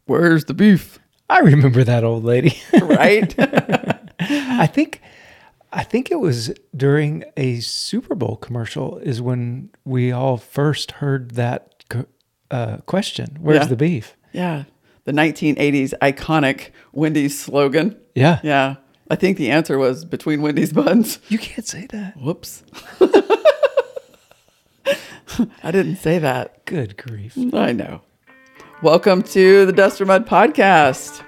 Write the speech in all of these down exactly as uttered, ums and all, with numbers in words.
Where's the beef? I remember that old lady. Right? I think I think it was during a Super Bowl commercial is when we all first heard that uh, question. Where's Yeah. the beef? Yeah. The nineteen eighties iconic Wendy's slogan. Yeah. Yeah. I think the answer was between Wendy's buns. You can't say that. Whoops. I didn't say that. Good grief. I know. Welcome to the Dust or Mud podcast.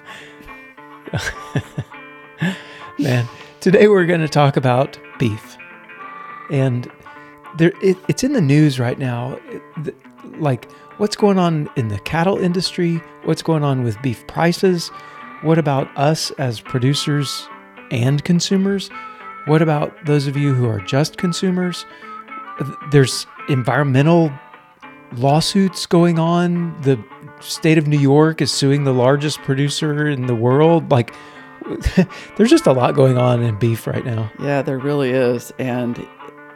Man, today we're going to talk about beef. And there, it, it's in the news right now. It, the, like, what's going on in the cattle industry? What's going on with beef prices? What about us as producers and consumers? What about those of you who are just consumers? There's environmental lawsuits going on. The state of New York is suing the largest producer in the world. Like, there's just a lot going on in beef right now. Yeah, there really is. And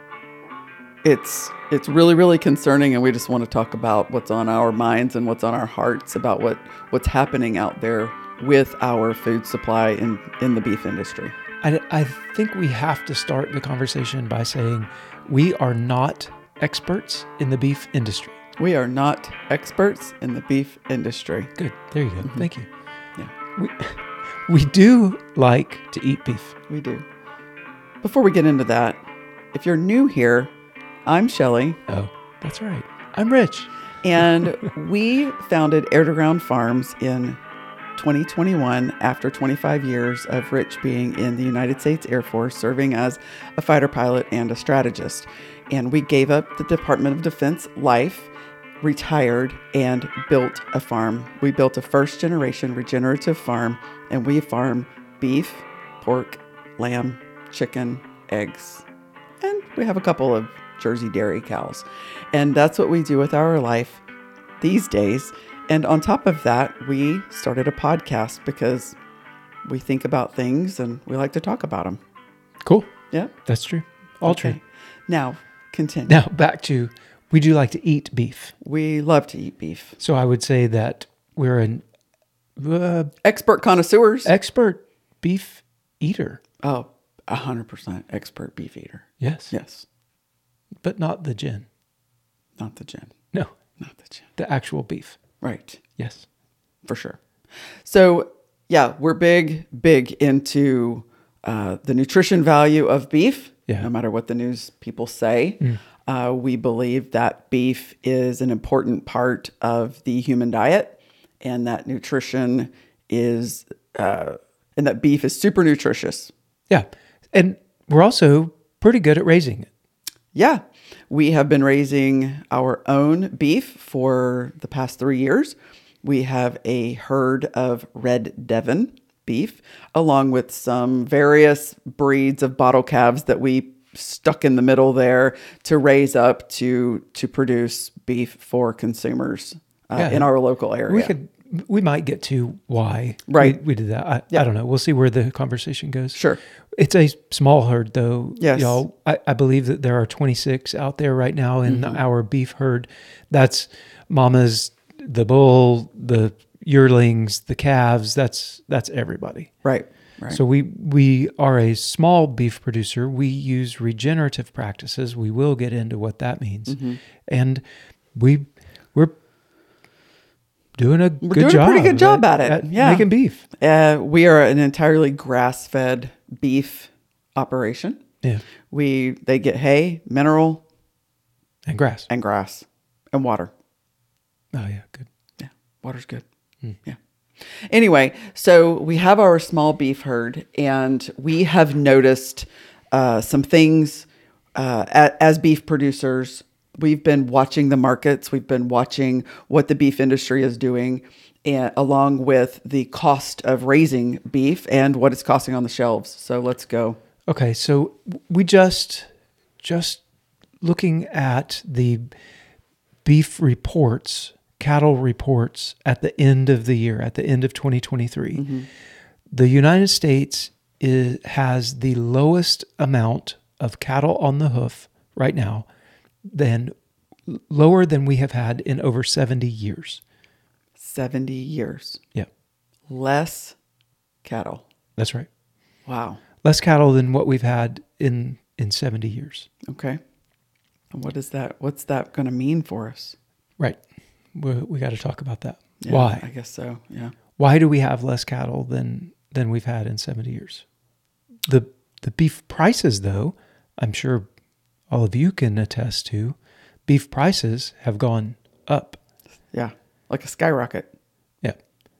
it's it's really, really concerning. And we just want to talk about what's on our minds and what's on our hearts about what, what's happening out there with our food supply in, in the beef industry. I, I think we have to start the conversation by saying we are not experts in the beef industry. We are not experts in the beef industry. Good. There you go. Mm-hmm. Thank you. Yeah. We, we do like to eat beef. We do. Before we get into that, if you're new here, I'm Shelly. Oh, that's right. I'm Rich. And we founded Air to Ground Farms in twenty twenty-one after twenty-five years of Rich being in the United States Air Force, serving as a fighter pilot and a strategist. And we gave up the Department of Defense life, retired, and built a farm. We built a first generation regenerative farm, and we farm beef, pork, lamb, chicken, eggs, and we have a couple of Jersey dairy cows. And that's what we do with our life these days. And on top of that, we started a podcast because we think about things and we like to talk about them. Cool. Yeah. That's true. All Okay. true. Now, continue. Now, back to, we do like to eat beef. We love to eat beef. So I would say that we're an uh, Expert connoisseurs. expert beef eater. Oh, one hundred percent expert beef eater. Yes. Yes. But not the gin. Not the gin. No, Not the gin. the actual beef. Right. Yes. For sure. So, yeah, we're big, big into uh, the nutrition value of beef. Yeah. No matter what the news people say. Mm. Uh, we believe that beef is an important part of the human diet, and that nutrition is, uh, and that beef is super nutritious. Yeah. And we're also pretty good at raising it. Yeah, we have been raising our own beef for the past three years. We have a herd of Red Devon beef, along with some various breeds of bottle calves that we stuck in the middle there to raise up to to produce beef for consumers uh, Yeah. in our local area. We could, we might get to why Right. we, we did that. I, Yeah. I don't know. We'll see where the conversation goes. Sure. It's a small herd, though. Yes. Y'all, I, I believe that there are twenty-six out there right now in Mm-hmm. our beef herd. That's mamas, the bull, the yearlings, the calves. That's that's everybody. Right. Right. So we we are a small beef producer. We use regenerative practices. We will get into what that means, Mm-hmm. and we we're doing a We're good doing a job. pretty good job at it. Yeah. making beef. Uh, we are an entirely grass-fed beef operation. Yeah, We they get hay, mineral, and grass. and grass and water. Oh yeah, good. Yeah, water's good. Yeah. Anyway, so we have our small beef herd, and we have noticed uh, some things uh, a- as beef producers. We've been watching the markets. We've been watching what the beef industry is doing, and along with the cost of raising beef and what it's costing on the shelves. So let's go. Okay, so we just just looking at the beef reports, cattle reports at the end of the year, at the end of twenty twenty-three. Mm-hmm. The United States is, has the lowest amount of cattle on the hoof right now, than lower than we have had in over seventy years. seventy years. Yeah, Less cattle. that's right. Wow. Less cattle than what we've had in, in seventy years. Okay. And what is that? What's that going to mean for us? Right. We, we got to talk about that. Yeah, Why? I guess so. Yeah. Why do we have less cattle than than we've had in seventy years? The the beef prices, though, I'm sure all of you can attest to, beef prices have gone up. Yeah. Like a skyrocket. Yeah.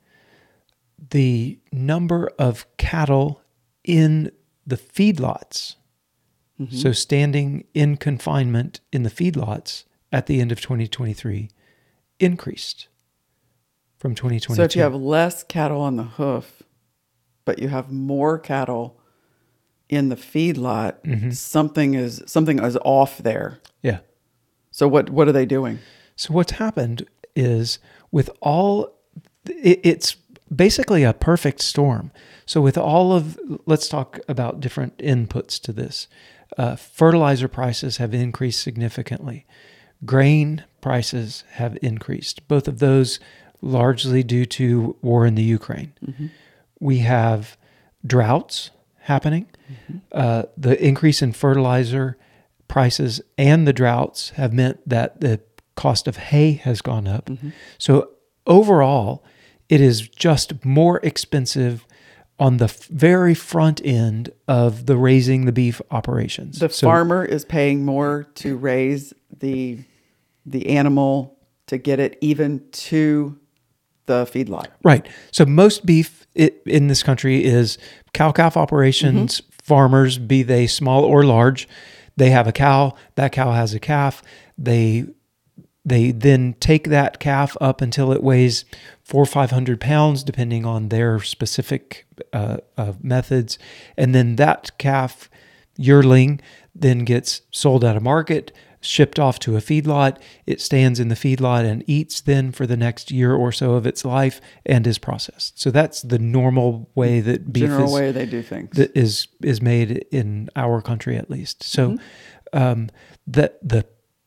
The number of cattle in the feedlots, Mm-hmm. so standing in confinement in the feedlots at the end of twenty twenty-three, increased from twenty twenty-two. So if you have less cattle on the hoof, but you have more cattle in the feedlot, Mhm. something is something is off there. Yeah. So what what are they doing? So what's happened is with all, it, it's basically a perfect storm. So with all of, let's talk about different inputs to this. Uh, fertilizer prices have increased significantly. Grain prices have increased. Both of those largely due to war in the Ukraine. Mm-hmm. We have droughts happening. Mm-hmm. Uh, the increase in fertilizer prices and the droughts have meant that the cost of hay has gone up. Mm-hmm. So overall, it is just more expensive on the f- very front end of the raising the beef operations. The So- farmer is paying more to raise the the animal to get it even to the feedlot. Right. So most beef i in this country is cow-calf operations. Farmers, be they small or large, they have a cow. That cow has a calf. They they then take that calf up until it weighs four or five hundred pounds, depending on their specific uh, uh, methods, and then that calf yearling then gets sold at a market, shipped off to a feedlot. It stands in the feedlot and eats then for the next year or so of its life and is processed. So that's the normal way that beef General is, way they do things. that is is made in our country, at least. So um, the the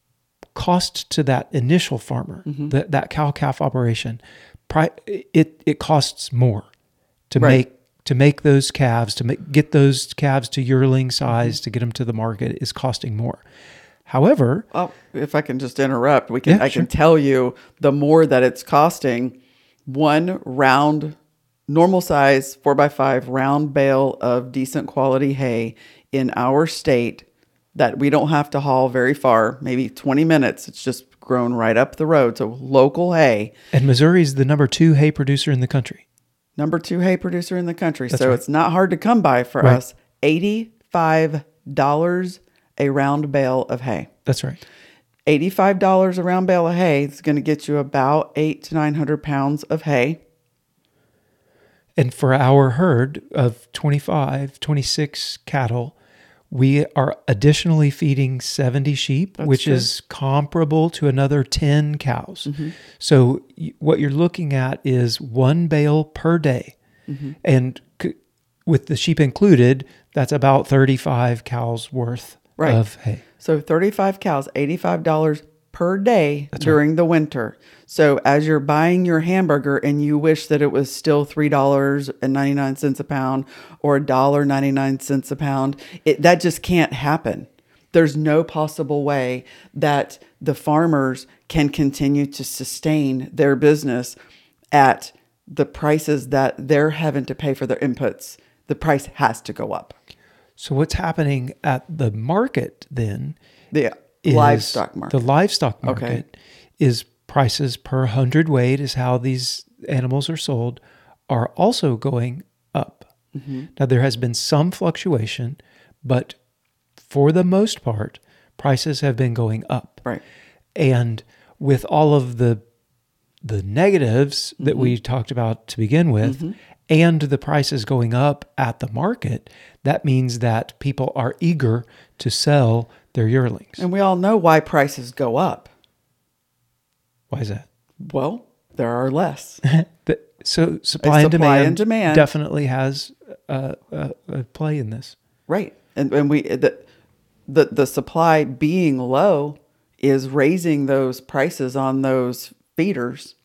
cost to that initial farmer, that that cow calf operation, pri- it it costs more to Right. make to make those calves, to make get those calves to yearling size, to get them to the market is costing more. However, Oh, if I can just interrupt, we can. Yeah, I sure. can tell you the more that it's costing. One round, normal size four by five round bale of decent quality hay in our state that we don't have to haul very far, maybe twenty minutes. It's just grown right up the road. So local hay, and Missouri is the number two hay producer in the country. number two hay producer in the country. That's so right. it's not hard to come by for Right. us. eighty-five dollars a round bale of hay. That's right. eighty-five dollars a round bale of hay is going to get you about eight to nine hundred pounds of hay. And for our herd of twenty-five, twenty-six cattle, we are additionally feeding seventy sheep, That's which good. is comparable to another ten cows. Mm-hmm. So y- what you're looking at is one bale per day. Mm-hmm. And c- with the sheep included, that's about thirty-five cows worth Right. of hay. So thirty-five cows, eighty-five dollars per day during the winter. So as you're buying your hamburger and you wish that it was still three dollars and ninety-nine cents a pound or one dollar and ninety-nine cents a pound, it, that just can't happen. There's no possible way that the farmers can continue to sustain their business at the prices that they're having to pay for their inputs. The price has to go up. So what's happening at the market then The is livestock market. The livestock market Okay. is prices per hundredweight is how these animals are sold are also going up. Mm-hmm. Now there has been some fluctuation, but for the most part, prices have been going up. Right. And with all of the the negatives that we talked about to begin with, and the prices going up at the market, that means that people are eager to sell their yearlings. And we all know why prices go up. Why is that? Well, there are less. But, so supply, and, supply demand and demand. definitely has a, a, a play in this. Right. And and we the, the the supply being low is raising those prices on those feeders.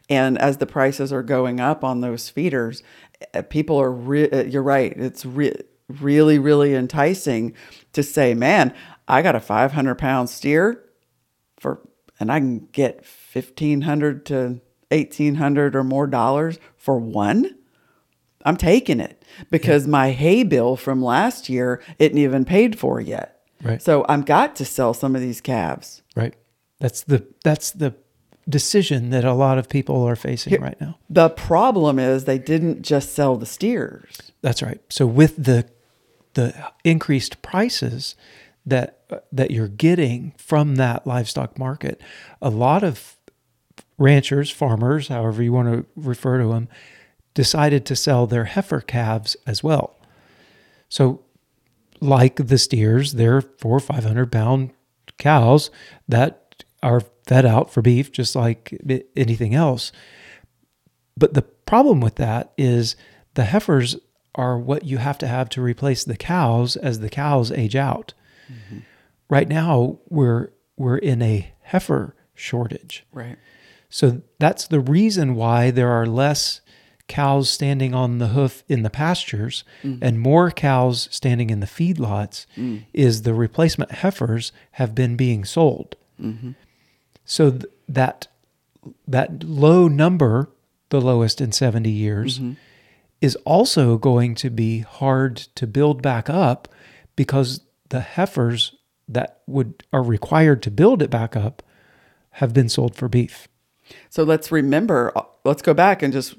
And as the prices are going up on those feeders, uh, people are, re- uh, you're right, it's re- really, really enticing to say, man, I got a five hundred pound steer for, and I can get fifteen hundred to eighteen hundred or more dollars for one. I'm taking it because yeah. my hay bill from last year isn't even paid for yet. Right. So I've got to sell some of these calves. Right. That's the, that's the decision that a lot of people are facing Here, right now. The problem is they didn't just sell the steers. That's right. So with the the increased prices that that you're getting from that livestock market, a lot of ranchers, farmers, however you want to refer to them, decided to sell their heifer calves as well. So like the steers, they're four or five hundred pound cows that are fed out for beef, just like anything else. But the problem with that is the heifers are what you have to have to replace the cows as the cows age out. Mm-hmm. Right now, we're we're in a heifer shortage. Right. So that's the reason why there are less cows standing on the hoof in the pastures mm. and more cows standing in the feedlots mm. is the replacement heifers have been being sold. Mm-hmm. So th- that that low number, the lowest in seventy years, mm-hmm. is also going to be hard to build back up because the heifers that would are required to build it back up have been sold for beef. So let's remember, let's go back and just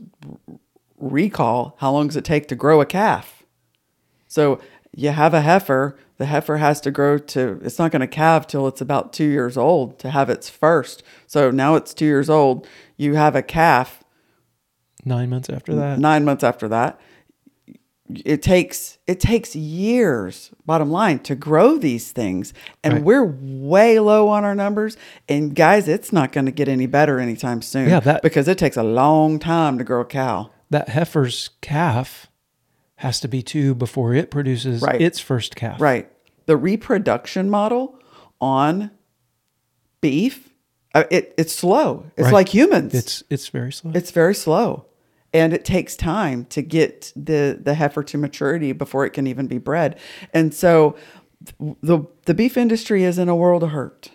recall how long does it take to grow a calf? So you have a heifer, the heifer has to grow to, it's not going to calve till it's about two years old to have its first. So now it's two years old. You have a calf. Nine months after that. Nine months after that. It takes it takes years, bottom line, to grow these things. And right. we're way low on our numbers. And guys, it's not going to get any better anytime soon. Yeah, that, because it takes a long time to grow a cow. That heifer's calf has to be two before it produces right. its first calf. Right. The reproduction model on beef, uh, it, it's slow. It's right. like humans. It's it's very slow. It's very slow. And it takes time to get the, the heifer to maturity before it can even be bred. And so the the beef industry is in a world of hurt.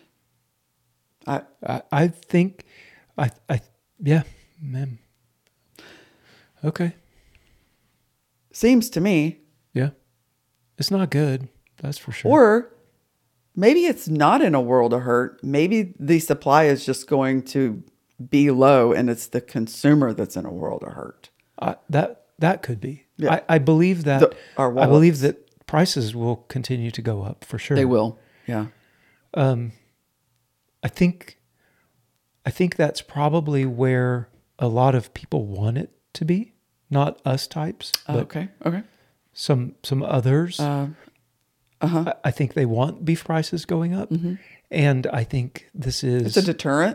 I I, I think, I I yeah, man. Okay. Seems to me. Yeah. It's not good. That's for sure. Or maybe it's not in a world of hurt. Maybe the supply is just going to be low and it's the consumer that's in a world of hurt. Uh, that that could be. Yeah. I, I believe that the, our I believe that prices will continue to go up for sure. They will. Yeah. Um I think I think that's probably where a lot of people want it to be. Not us types, but uh, okay. Okay. Some some others. Uh, uh-huh. I, I think they want beef prices going up. Mm-hmm. And I think this is It's a deterrent.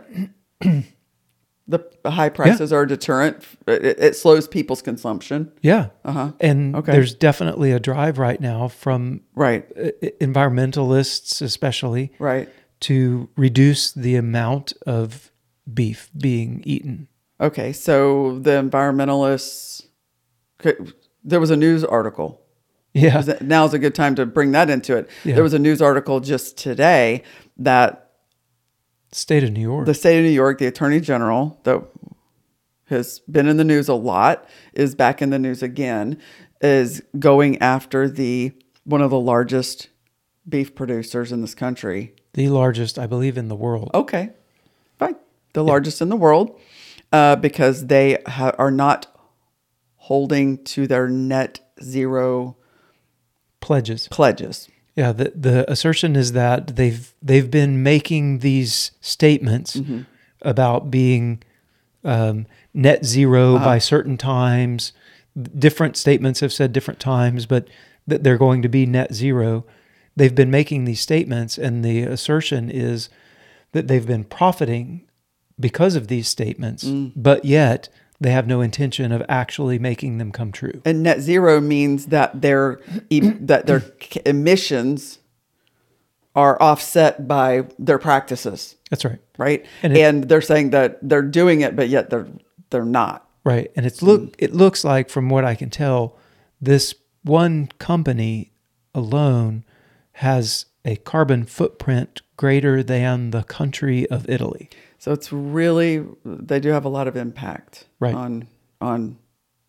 The high prices yeah. are a deterrent. It, it slows people's consumption. Yeah. Uh-huh. And okay. there's definitely a drive right now from right. environmentalists especially right. to reduce the amount of beef being eaten. Okay. So the environmentalists, there was a news article. Yeah. Now's a good time to bring that into it. Yeah. There was a news article just today that State of New York. The state of New York, the attorney general, that has been in the news a lot, is back in the news again, is going after the one of the largest beef producers in this country. The largest, I believe, in the world. Okay, fine. The yeah. largest in the world, uh, because they ha- are not holding to their net zero pledges. Pledges. Yeah, the the assertion is that they've they've been making these statements mm-hmm. about being um, net zero uh-huh. by certain times. Different statements have said different times, but that they're going to be net zero. They've been making these statements, and the assertion is that they've been profiting because of these statements, mm. but yet they have no intention of actually making them come true. And net zero means that their that their emissions are offset by their practices. That's right. Right? And, it, and they're saying that they're doing it, but yet they're they're not. Right. And it's look it looks like, from what I can tell, this one company alone has a carbon footprint greater than the country of Italy. So it's really, they do have a lot of impact Right. on, on,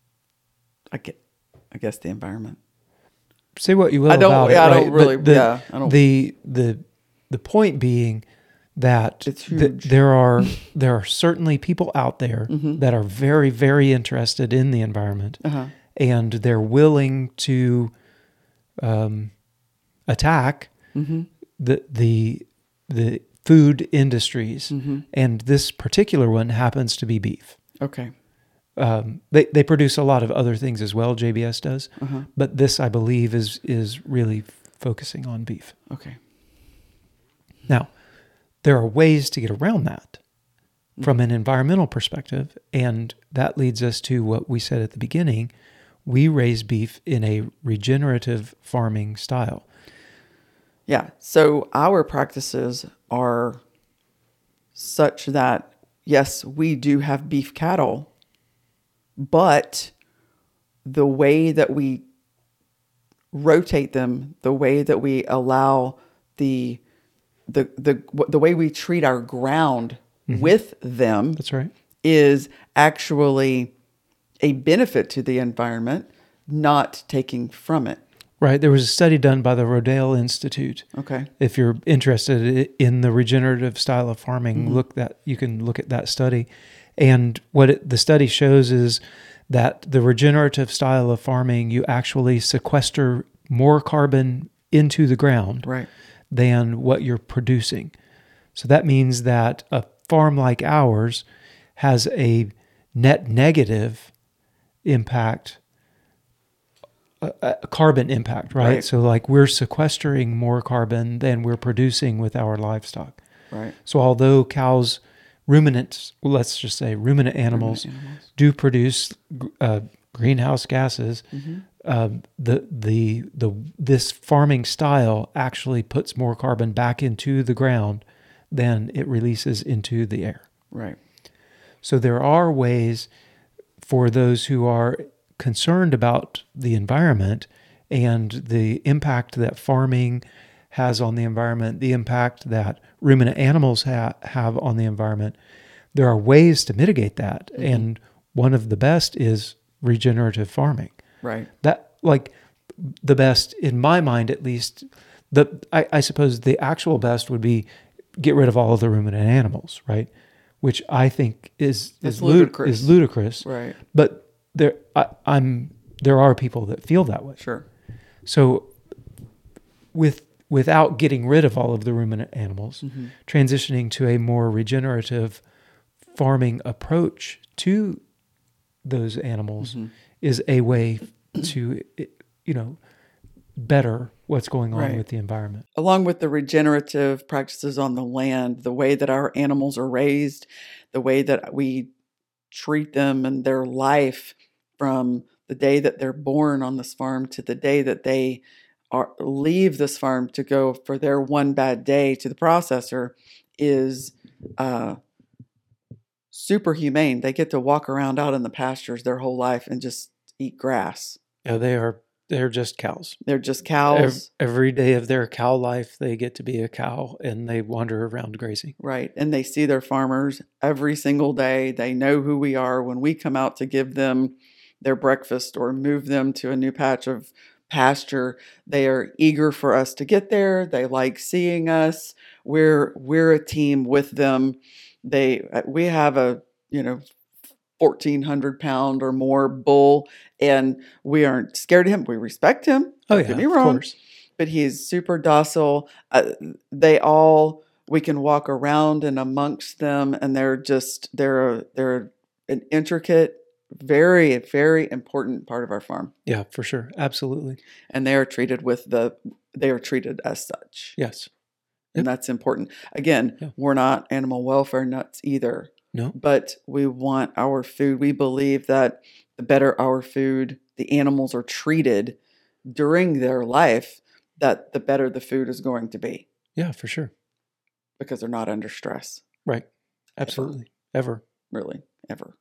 I get, I guess the environment. Say what you will I don't, about yeah, it, I right? don't really, But the, yeah, I don't. the the the point being that It's th- huge. there are there are certainly people out there Mhm. that are very, very interested in the environment, Uh-huh. and they're willing to um, attack Mm-hmm. the the the food industries, Mm-hmm. and this particular one happens to be beef. Okay. Um, they they produce a lot of other things as well. J B S does, Uh-huh. but this, I believe, is is really focusing on beef. Okay. Now, there are ways to get around that from an environmental perspective, and that leads us to what we said at the beginning. We raise beef in a regenerative farming style. Yeah. So our practices are such that, yes, we do have beef cattle, but the way that we rotate them, the way that we allow the the the the way we treat our ground with them That's right. is actually a benefit to the environment, not taking from it. Right. There was a study done by the Rodale Institute. Okay. If you're interested in the regenerative style of farming, look that you can look at that study. And what it, the study shows is that the regenerative style of farming, you actually sequester more carbon into the ground Right. than what you're producing. So that means that a farm like ours has a net negative impact, a, a carbon impact, right? Right. So like we're sequestering more carbon than we're producing with our livestock. Right. So although cows, ruminants, well, let's just say ruminant animals, animals. do produce uh, greenhouse gases, Mm-hmm. um, the the the this farming style actually puts more carbon back into the ground than it releases into the air. Right. So there are ways for those who are concerned about the environment and the impact that farming has on the environment, the impact that ruminant animals ha- have on the environment. There are ways to mitigate that, Mm-hmm. and one of the best is regenerative farming. Right. That, like, the best in my mind, at least. The I, I suppose the actual best would be get rid of all of the ruminant animals, right? Which I think is That's is lud- ludicrous. is ludicrous. Right. But there, I, I'm there are people that feel that way. Sure. So, with without getting rid of all of the ruminant animals, Mm-hmm. transitioning to a more regenerative farming approach to those animals Mm-hmm. is a way to, you know, better what's going on Right. with the environment. Along with the regenerative practices on the land, the way that our animals are raised, the way that we treat them and their life from the day that they're born on this farm to the day that they are leave this farm to go for their one bad day to the processor is uh, super humane. They get to walk around out in the pastures their whole life and just eat grass. Yeah, they are they're just cows. They're just Ev- cows. Every day of their cow life, they get to be a cow and they wander around grazing. Right. And they see their farmers every single day. They know who we are when we come out to give them their breakfast or move them to a new patch of pasture. They are eager for us to get there. They like seeing us. We're we're a team with them. They we have a, you know, fourteen hundred pound or more bull, and we aren't scared of him. We respect him. Oh Don't yeah, get me of wrong. course. But he's super docile. Uh, they all, we can walk around and amongst them, and they're just they're a, they're an intricate, very very important part of our farm, Yeah, for sure. Absolutely. and they are treated with the they are treated as such, Yes. and Yep. that's important. Again, Yeah. we're not animal welfare nuts either, No. but we want our food. We believe that the better our food, the animals are treated during their life, that the better the food is going to be, Yeah, for sure. because they're not under stress, Right. Absolutely. Ever. really, ever.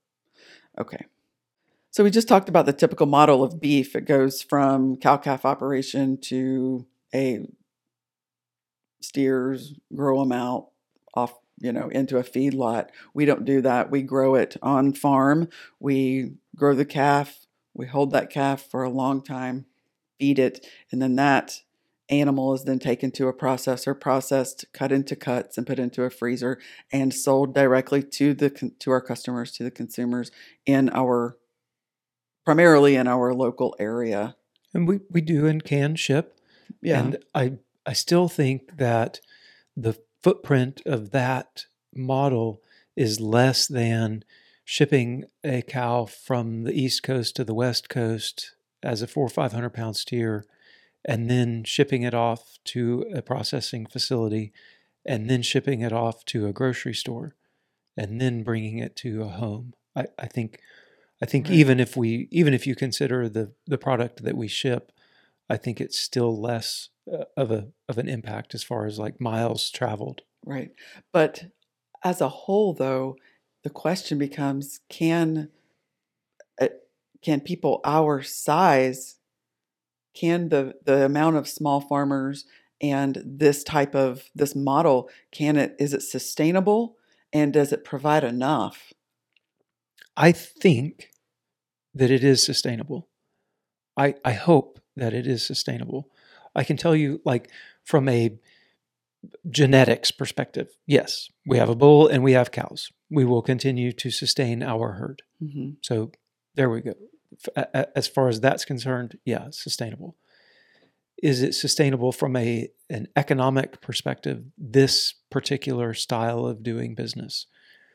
Okay. So we just talked about the typical model of beef. It goes from cow-calf operation to a steers, grow them out off, you know, into a feedlot. We don't do that. We grow it on farm. We grow the calf. We hold that calf for a long time, feed it, and then that animal is then taken to a processor, processed, cut into cuts, and put into a freezer, and sold directly to the to our customers, to the consumers in our primarily in our local area. And we, we do and can ship. Yeah. And I I still think that the footprint of that model is less than shipping a cow from the East Coast to the West Coast as a four or five hundred pound steer, and then shipping it off to a processing facility, and then shipping it off to a grocery store, and then bringing it to a home. I, I think I think Right. even if we even if you consider the the product that we ship, I think it's still less uh, of a of an impact as far as like miles traveled. Right. But as a whole, though, the question becomes, can uh, can people our size, can the the amount of small farmers and this type of this model, can it is it sustainable, and does it provide enough? I think that it is sustainable. I, I hope that it is sustainable. I can tell you, like, from a genetics perspective, yes, we have a bull and we have cows. We will continue to sustain our herd. Mm-hmm. So there we go. As far as that's concerned, yeah, sustainable. Is it sustainable from a an economic perspective, this particular style of doing business?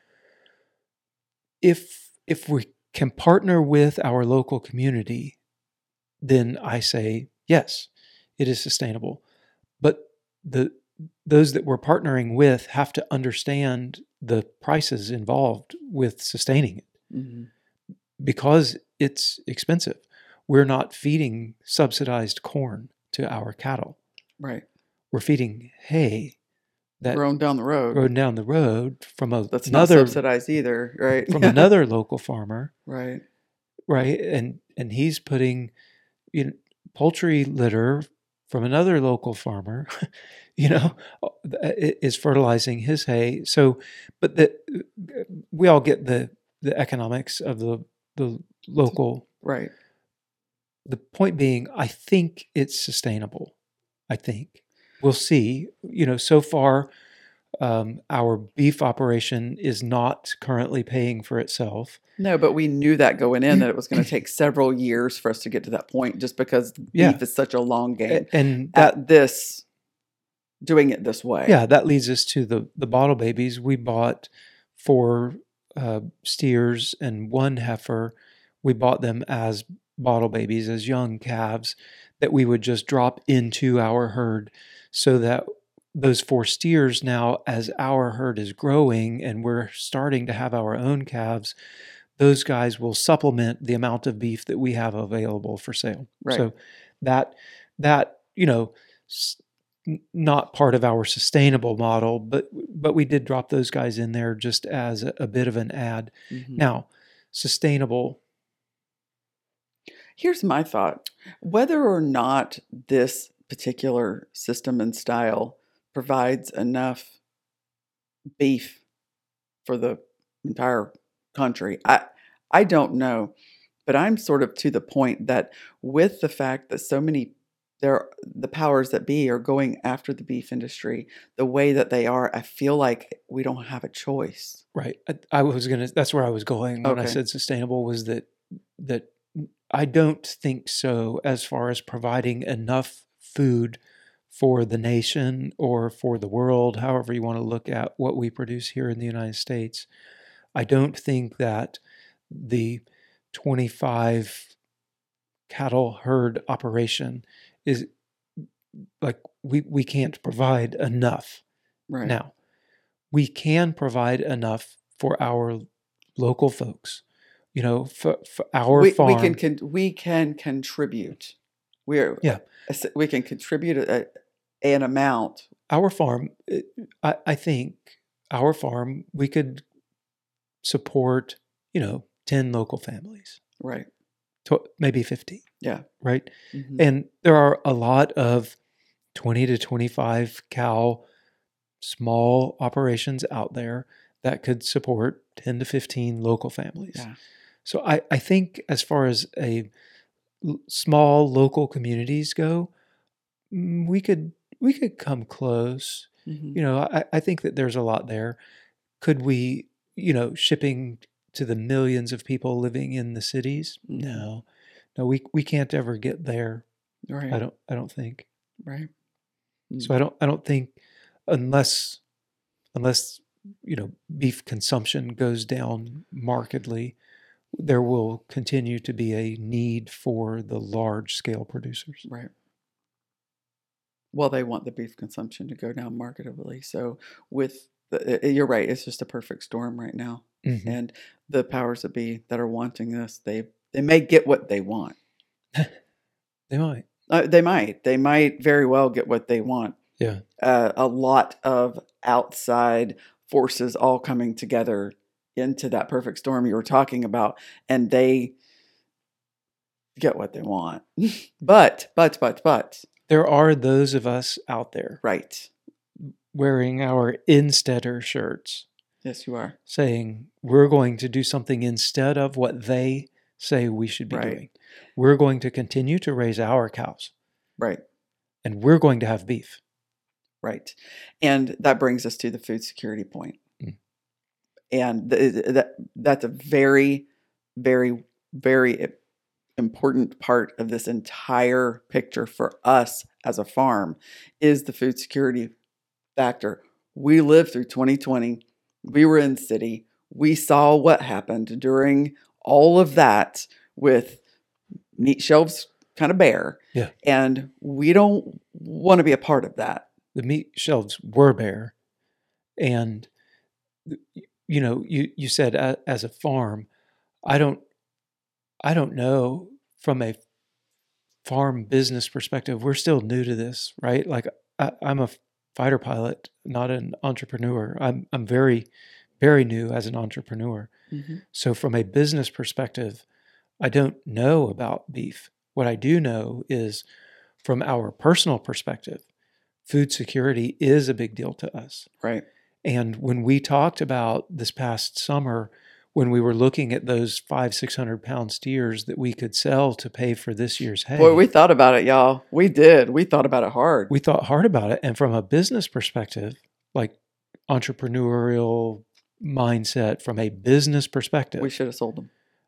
If if we can partner with our local community, then I say yes, it is sustainable. But the those that we're partnering with have to understand the prices involved with sustaining it, Mm-hmm. because it's expensive. We're not feeding subsidized corn to our cattle. Right. We're feeding hay that Grown down the road. grown down the road from a, That's not another subsidized either, right? from another local farmer, Right. right? And and he's putting, you know, poultry litter from another local farmer, you know, is fertilizing his hay. So, but the, we all get the the economics of the the local. Right. The point being, I think it's sustainable. I think we'll see. You know, so far, um, our beef operation is not currently paying for itself. No, but we knew that going in, that it was going to take several years for us to get to that point, just because Yeah. beef is such a long game. A- And that, At this, doing it this way. yeah, that leads us to the the bottle babies. We bought four uh, steers and one heifer. We bought them as bottle babies, as young calves that we would just drop into our herd, so that those four steers now, as our herd is growing and we're starting to have our own calves, those guys will supplement the amount of beef that we have available for sale. Right. So that that you know, s- n- not part of our sustainable model, but but we did drop those guys in there just as a, a bit of an ad. Mhm. Now, sustainable. Here's my thought. Whether or not this particular system and style provides enough beef for the entire country, I I don't know. But I'm sort of to the point that, with the fact that so many there the powers that be are going after the beef industry the way that they are, I feel like we don't have a choice. Right. I, I was gonna. That's where I was going when I Okay. said sustainable. Was that that I don't think so, as far as providing enough food for the nation or for the world, however you want to look at what we produce here in the United States. I don't think that the twenty-five cattle herd operation is like we we can't provide enough. Right. Now, we can provide enough for our local folks, you know, for, for our we, farm. we can con- we can contribute. We're Yeah. we can contribute a, an amount. Our farm, it- I, I think our farm, we could support, you know, ten local families, Right. tw- maybe fifteen, Yeah. right? Mhm. And there are a lot of twenty to twenty-five cow small operations out there that could support ten to fifteen local families. Yeah. So I, I think as far as a l- small local communities go, mm, we could we could come close. Mhm. You know, I, I think that there's a lot there. Could we, you know, shipping to the millions of people living in the cities? Mhm. No. No, we we can't ever get there. Right. I don't I don't think. Right. So I don't I don't think unless unless you know beef consumption goes down markedly, there will continue to be a need for the large scale producers. Right. Well, they want the beef consumption to go down marketably. So with the, you're right, it's just a perfect storm right now. Mhm. And the powers that be that are wanting this, they they may get what they want. They might. Uh, they might. They might very well get what they want. Yeah. Uh, a lot of outside forces all coming together into that perfect storm you were talking about, and they get what they want. but, but, but, but. There are those of us out there Right. wearing our Insteader shirts Yes, you are. saying we're going to do something instead of what they say we should be Right. doing. We're going to continue to raise our cows Right. and we're going to have beef. Right. And that brings us to the food security point. Mm. And th- that that's a very, very, very important part of this entire picture for us as a farm is the food security factor. We lived through twenty twenty. We were in city. We saw what happened during all of that with meat shelves kind of bare. Yeah. And we don't want to be a part of that. The meat shelves were bare. And, you know, you, you said uh, as a farm, I don't, I don't know from a farm business perspective, we're still new to this, right? Like I, I'm a fighter pilot, not an entrepreneur. I'm, I'm very, very new as an entrepreneur. Mm-hmm. So from a business perspective, I don't know about beef. What I do know is from our personal perspective, food security is a big deal to us. Right. And when we talked about this past summer, when we were looking at those five, six hundred pound steers that we could sell to pay for this year's hay. Boy, we thought about it, y'all. We did. We thought about it hard. We thought hard about it. And from a business perspective, like entrepreneurial mindset, from a business perspective, We should have sold them.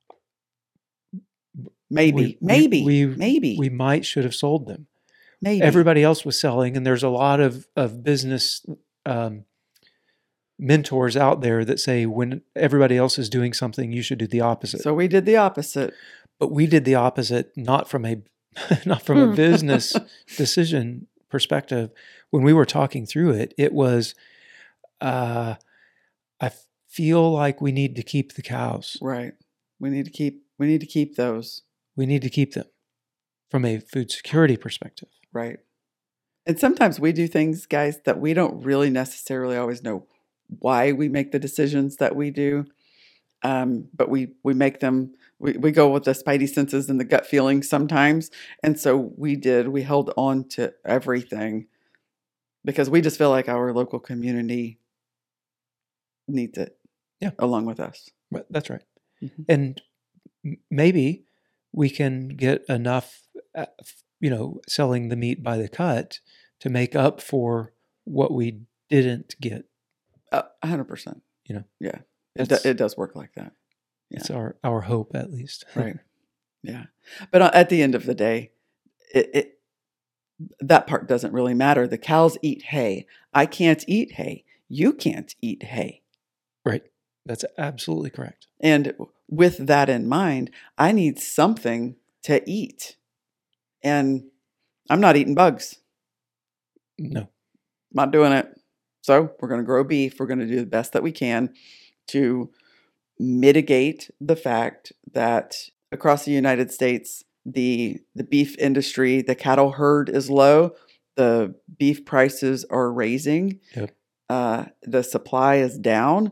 Maybe, we- maybe, we, we, maybe, we might should have sold them. maybe. Everybody else was selling, and there's a lot of, of business um, mentors out there that say when everybody else is doing something, you should do the opposite. So we did the opposite. But we did the opposite, not from a not from a business decision perspective. When we were talking through it, it was, uh, I feel like we need to keep the cows. Right. We need to keep. We need to keep those. We need to keep them from a food security perspective. Right. And sometimes we do things, guys, that we don't really necessarily always know why we make the decisions that we do. Um, but we we make them. We, we go with the spidey senses and the gut feelings sometimes. And so we did. We held on to everything because we just feel like our local community needs it. Yeah. Along with us. But that's right. Mm-hmm. And m- maybe we can get enough, uh, you know, selling the meat by the cut to make up for what we didn't get. A hundred percent. You know, Yeah. It, do, That's- it does work like that. It's our, our hope, at least. Right. Yeah. But uh, at the end of the day, it, it that part doesn't really matter. The cows eat hay. I can't eat hay. You can't eat hay. Right. That's absolutely correct. And with that in mind, I need something to eat. And I'm not eating bugs. No. Not doing it. So we're going to grow beef. We're going to do the best that we can to mitigate the fact that across the United States, the the beef industry, the cattle herd is low. The beef prices are raising. Yep. Uh, the supply is down.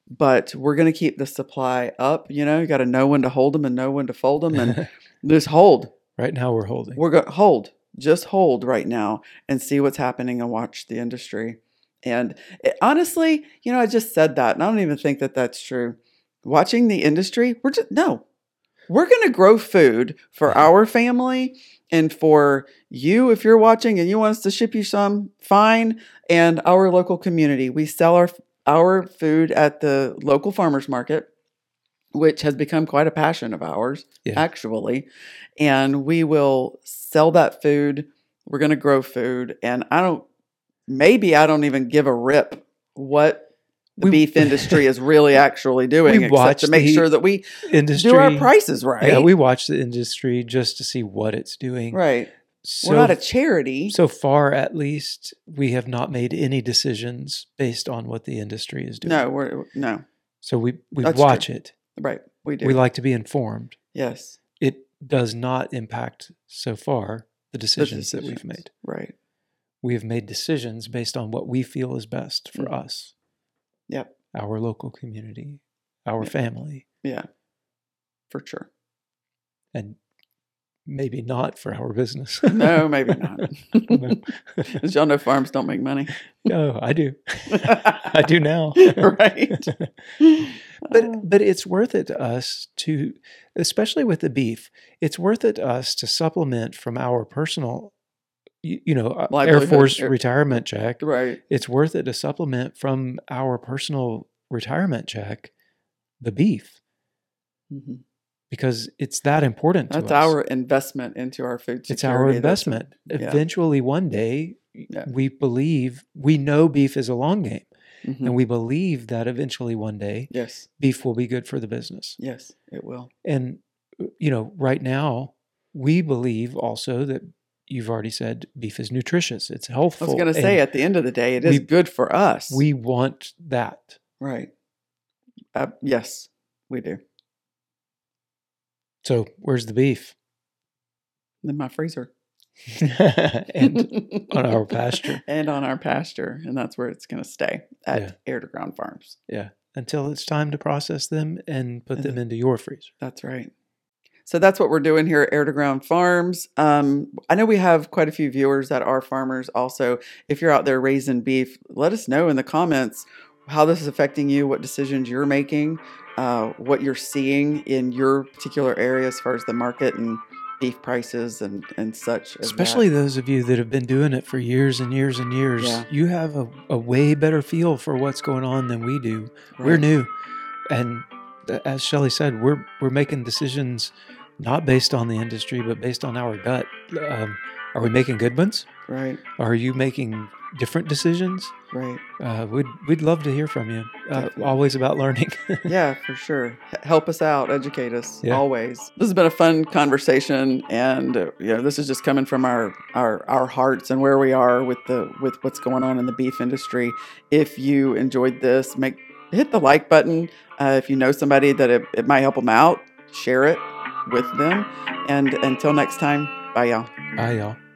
but we're going to keep the supply up. You know, you got to know when to hold them and know when to fold them, and just hold. Right now we're holding. We're going to hold, just hold right now and see what's happening and watch the industry. And it, honestly, you know, I just said that, and I don't even think that that's true. Watching the industry, we're just, no, we're going to grow food for our family and for you. If you're watching and you want us to ship you some, fine. And our local community, we sell our, our food at the local farmers market, which has become quite a passion of ours, yeah. actually. And we will sell that food. We're going to grow food. And I don't, maybe I don't even give a rip what the we, beef industry is really actually doing, except to make sure that we industry, do our prices right. Yeah, we watch the industry just to see what it's doing. Right. So, we're not a charity. So far, at least, we have not made any decisions based on what the industry is doing. No, we're no. So we, we watch true. it. Right, we do. We like to be informed. Yes. It does not impact, so far, the decisions, the decisions. that we've made. Right. We have made decisions based on what we feel is best for mm-hmm. us. Yep. Our local community, our yep. family. Yeah, for sure. And maybe not for our business. No, maybe not. As y'all know, farms don't make money. No, I do. I do now. Right. But but it's worth it to us to, especially with the beef, it's worth it to us to supplement from our personal, you, you know, Livelihood. Air Force Air, retirement check. Right. It's worth it to supplement from our personal retirement check the beef. Mm-hmm. Because it's that important to That's us. That's our investment into our food security. It's our investment. A, yeah. Eventually, one day, yeah. we believe, we know beef is a long game. Mm-hmm. And we believe that eventually one day, yes, beef will be good for the business. Yes, it will. And, you know, right now, we believe also that you've already said beef is nutritious. It's healthful. I was going to say, at the end of the day, it is we, good for us. We want that. Right. Uh, yes, we do. So where's the beef? In my freezer. And on our pasture. And on our pasture. And that's where it's going to stay, at yeah. Air to Ground Farms. Yeah. Until it's time to process them and put and them into your freezer. That's right. So that's what we're doing here at Air to Ground Farms. Um, I know we have quite a few viewers that are farmers also. If you're out there raising beef, let us know in the comments how this is affecting you, what decisions you're making, uh, what you're seeing in your particular area as far as the market and beef prices and, and such. Especially that. Those of you that have been doing it for years and years and years. Yeah. You have a, a way better feel for what's going on than we do. Right. We're new. And as Shelley said, we're we're making decisions not based on the industry, but based on our gut. Um, are we making good ones? Right. Are you making different decisions? Right. Uh, we'd we'd love to hear from you. Uh, always about learning. Yeah, for sure. H- help us out, educate us. Yeah. Always. This has been a fun conversation, and uh, you know, this is just coming from our, our our hearts and where we are with the with what's going on in the beef industry. If you enjoyed this, make hit the like button. Uh, if you know somebody that it, it might help them out, share it with them. And until next time, bye y'all. Bye y'all.